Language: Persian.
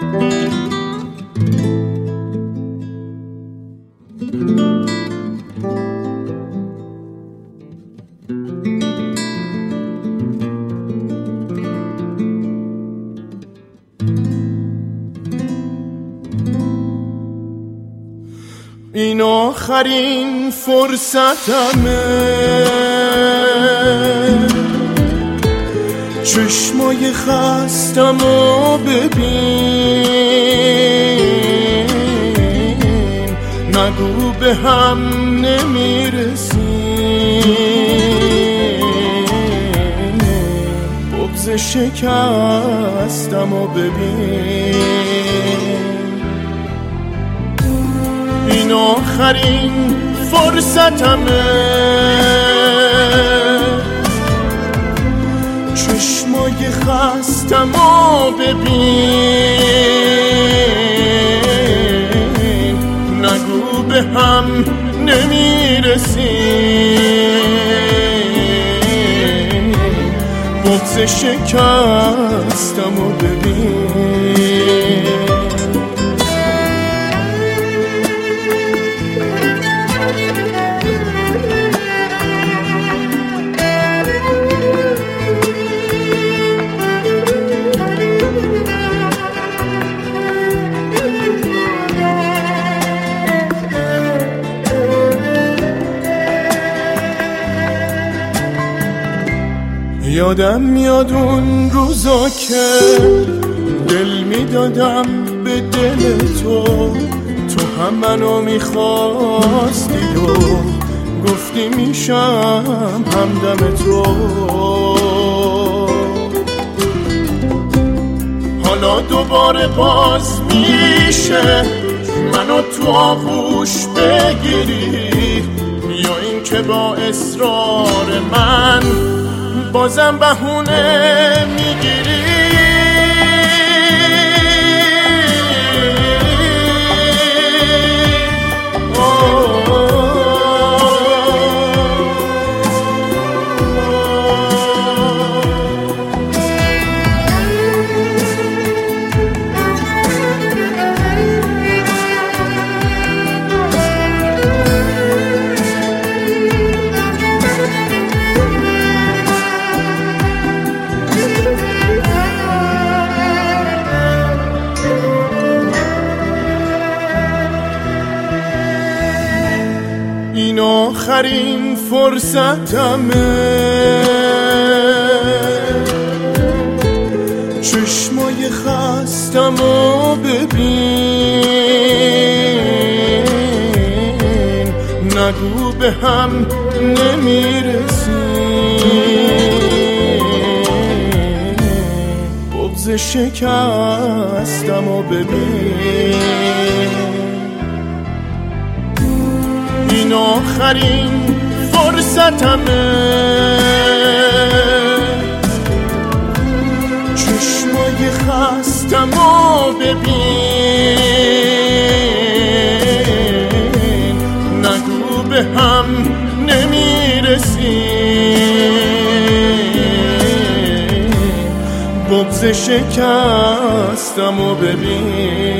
این آخرین فرصتمه، چشمای خستمو ببین، نگو به هم نمیرسیم، بغض شکستمو ببین. این آخرین فرصتمه، چشمای خستمو ببین، نگو به هم نمیرسیم، بغض شکستمو ببین. یادم میاد اون روزا که دل میدادم به دل تو، تو هم منو میخواستی و گفتی میشم همدم تو. حالا دوباره باز میشه منو تو آغوش بگیری، یا این که با اصرار من بازم بهونه میگیری. این آخرین فرصتمه، چشمای خستمو ببین، نگو به هم نمیرسیم، بغض شکستمو ببین. این آخرین فرصتمه، چشمای خستمو ببین، نگو به هم نمیرسیم، بغض شکستمو ببین.